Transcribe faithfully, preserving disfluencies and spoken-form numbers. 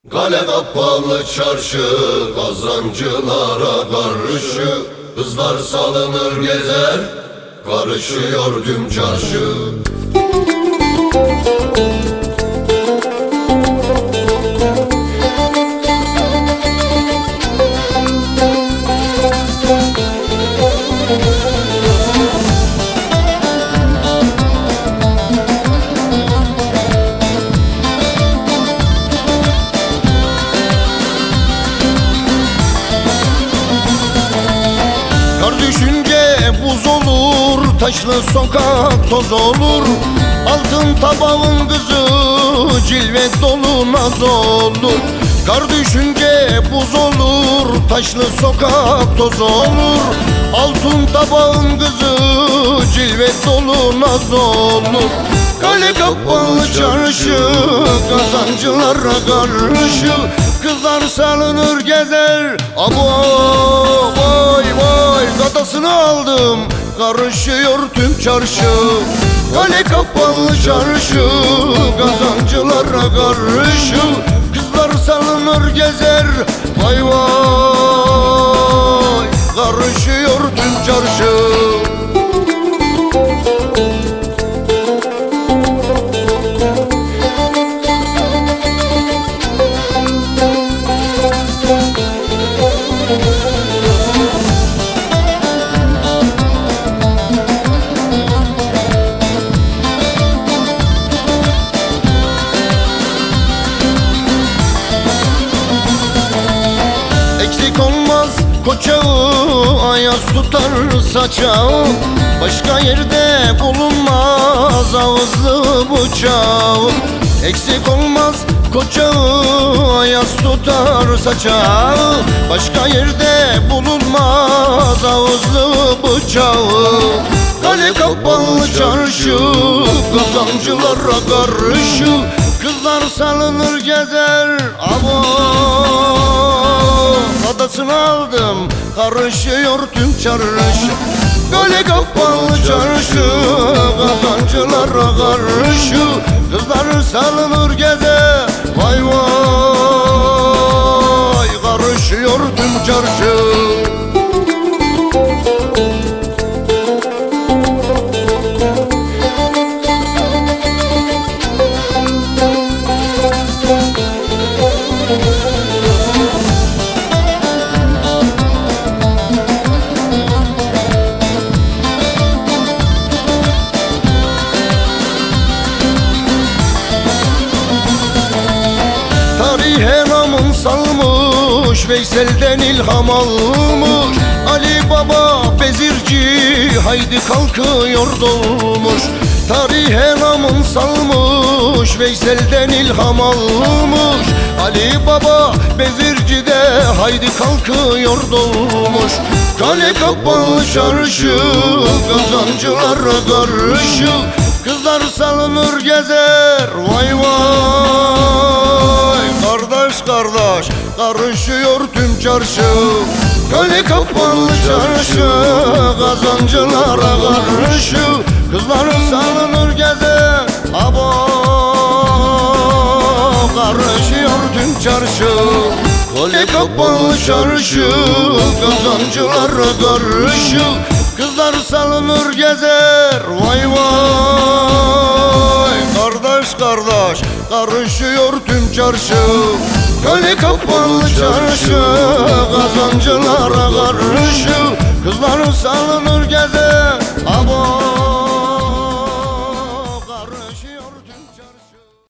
Kale kapalı çarşı, kazancılara karşı, kızlar salınır gezer, karışıyor tüm çarşı. Kar düşünce buz olur, taşlı sokak toz olur. Altın tabağın kızı cilve dolu naz olur. Kar düşünce buz olur, taşlı sokak toz olur. Altın tabağın kızı cilve dolu naz olur. Kale kapalı çarşı, kazancılara karşı, kızlar salınır gezer. Abo vay vay, gadasını aldım, karışıyor tüm çarşı. Kale kapalı çarşı, kazancılara karşı, kızlar salınır gezer. Vay vay, karışıyor tüm çarşı. Eksik olmaz koçağı, ayaz tutar saçağı. Başka yerde bulunmaz ağızlı bıçağı. Eksik olmaz koçağı, ayaz tutar saçağı. Başka yerde bulunmaz ağızlı bıçağı. Kale kapalı çarşı, kazancılara karşı, kızlar salınır gezer. Abo, adasını aldım, karışıyor tüm çarşı. Kale kapalı çarşı, kazancılara karşı, kızlar salınır gezer. Vay vay, karışıyor tüm çarşı. Tarihe namın salmış, Veysel'den ilham almış. Ali Baba bezirci, haydi kalkıyor dolmuş. Tarihe namın salmış, Veysel'den ilham almış. Ali Baba bezirci de haydi kalkıyor dolmuş. Kale kapalı çarşı, kazancılara karşı, kızlar salınır gezer. Vay vay, kardeş kardeş, karışıyor tüm çarşı. Kale kapalı çarşı, kazancılara karşı, kızlar salınır gezer. Abo, karışıyor tüm çarşı. Kale kapalı çarşı, kazancılara karşı, kızlar salınır gezer. Vay vay, kardeş kardeş, karışıyor tüm çarşı. Kale kapalı çarşı, kazancılara karşı, kızlar salınır gezer.